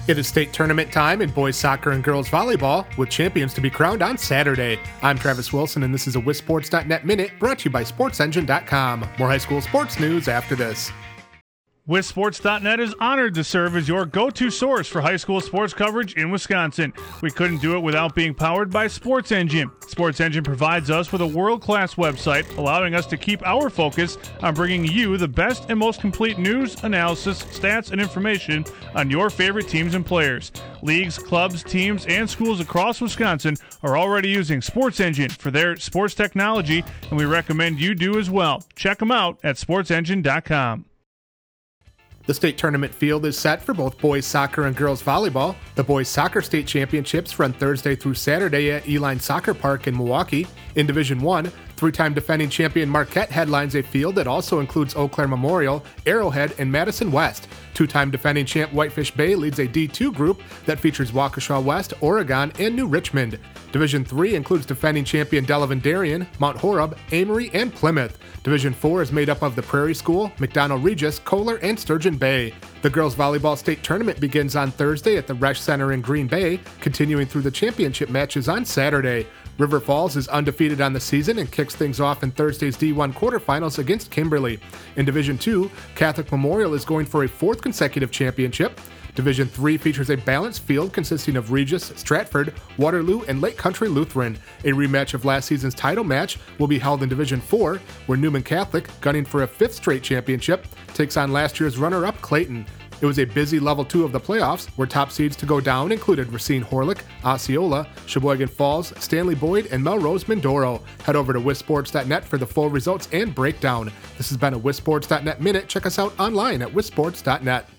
It is state tournament time in boys soccer and girls volleyball, with champions to be crowned on Saturday. I'm Travis Wilson, and this is a WisSports.net Minute brought to you by SportsEngine.com. More high school sports news after this. WisSports.net is honored to serve as your go-to source for high school sports coverage in Wisconsin. We couldn't do it without being powered by Sports Engine. Sports Engine provides us with a world-class website, allowing us to keep our focus on bringing you the best and most complete news, analysis, stats, and information on your favorite teams and players. Leagues, clubs, teams, and schools across Wisconsin are already using Sports Engine for their sports technology, and we recommend you do as well. Check them out at SportsEngine.com. The state tournament field is set for both boys soccer and girls volleyball. The boys soccer state championships run Thursday through Saturday at Eline Soccer Park in Milwaukee. In Division 1, three-time defending champion Marquette headlines a field that also includes Eau Claire Memorial, Arrowhead, and Madison West. Two-time defending champ Whitefish Bay leads a D2 group that features Waukesha West, Oregon, and New Richmond. Division 3 includes defending champion Delavan Darien, Mount Horeb, Amory, and Plymouth. Division 4 is made up of the Prairie School, McDonald Regis, Kohler, and Sturgeon Bay. The girls volleyball state tournament begins on Thursday at the Resch Center in Green Bay, continuing through the championship matches on Saturday. River Falls is undefeated on the season and kicks things off in Thursday's D1 quarterfinals against Kimberly. In Division 2, Catholic Memorial is going for a fourth consecutive championship. Division 3 features a balanced field consisting of Regis, Stratford, Waterloo, and Lake Country Lutheran. A rematch of last season's title match will be held in Division 4, where Newman Catholic, gunning for a fifth straight championship, takes on last year's runner-up Clayton. It was a busy Level 2 of the playoffs, where top seeds to go down included Racine Horlick, Osceola, Sheboygan Falls, Stanley Boyd, and Melrose Mindoro. Head over to WisSports.net for the full results and breakdown. This has been a WisSports.net Minute. Check us out online at WisSports.net.